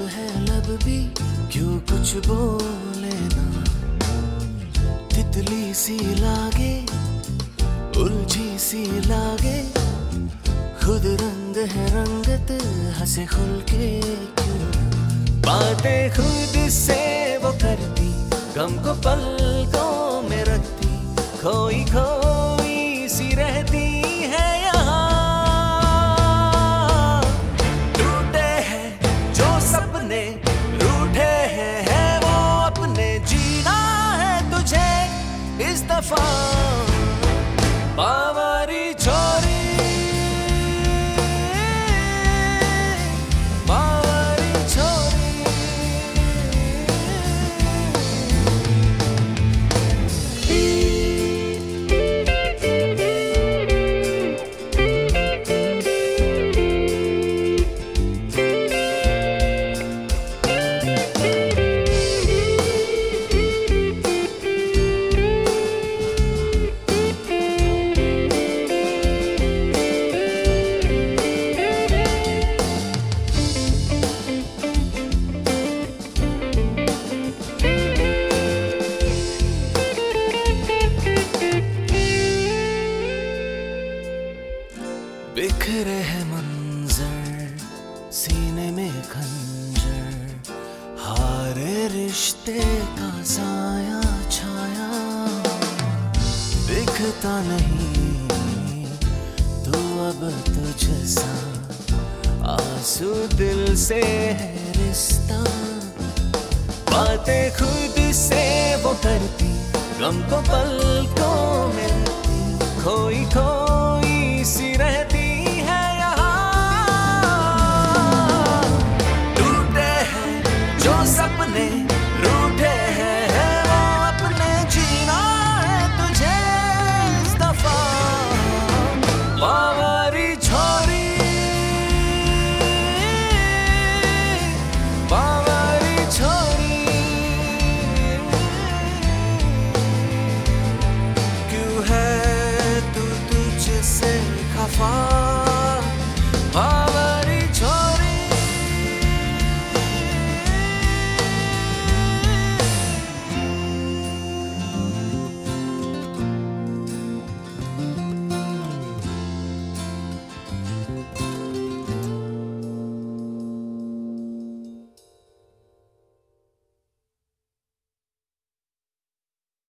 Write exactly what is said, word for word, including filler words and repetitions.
है लब भी क्यों कुछ बोले ना, तितली सी लागे उलझी सी लागे, खुद रंग है रंगत हंसे खुल के क्यों, बातें खुद से वो करती गम को पलकों में रखती, खोई खोई सी रहती है यहाँ। टूटे हैं जो सपने रूठे हैं है वो अपने, जीना है तुझे इस दफा बावरी छोरी। बिखरे है मंजर सीने में खंजर, हारे रिश्ते का साया छाया, दिखता नहीं तू अब तुझसा, आंसू दिल से है रिश्ता, बातें खुद से वो करती गम को पलकों में रखती, खोई खोई